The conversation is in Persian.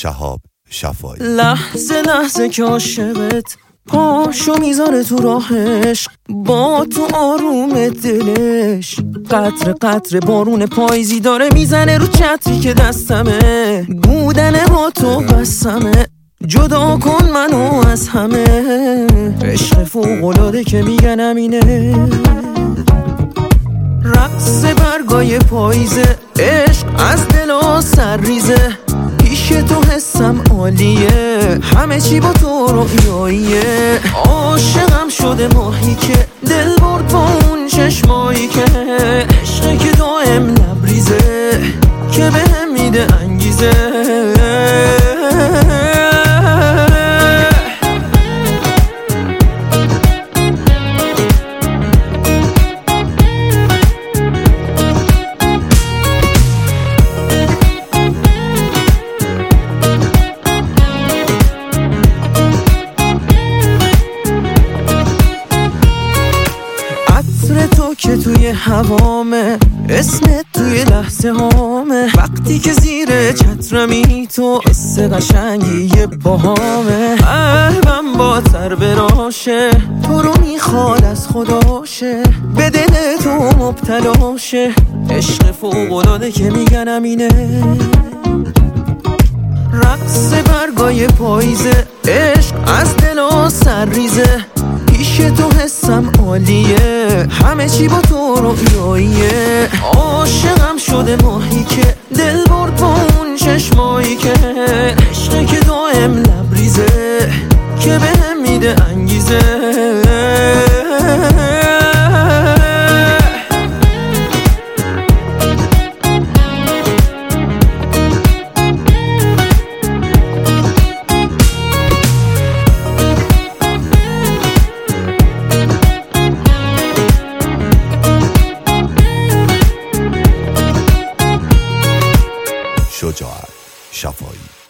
شهاب شفایی. لحظه لحظه که عاشقت پاشو میذاره تو راهش، با تو آروم دلش. قطر قطر بارون پاییزی داره میزنه رو چتری که دستمه. بودن با تو بسمه، جدا کن منو از همه. عشق فوق‌العاده که میگنم اینه. رقص برگای پاییزه، عشق از دل و سر ریزه. پیش تو حسم عالیه، همه چی با تو رویاییه. عاشقم شده ماهی که دل برد با اون چشمایی که. عشقی که دائم لبریزه که بهم میده انگیزه. تو که توی هوامه، اسمت توی لحظه هامه. وقتی که زیر چترمی تو، حس قشنگی یه باهامه. قلبم با تر براشه، تو رو میخواد از خداشه. به دل تو مبتلاشه، عشق فوق‌العاده که میگنم اینه. رقص برگای پاییزه، عشق از دل و سر ریزه. پیش تو حسم عالیه، همه چی با تو رویاییه. عاشقم شده ماهی که دل برد با اون چشمایی که. عشقی که دائم لبریزه که بهم میده انگیزه. شجاعت شفایی.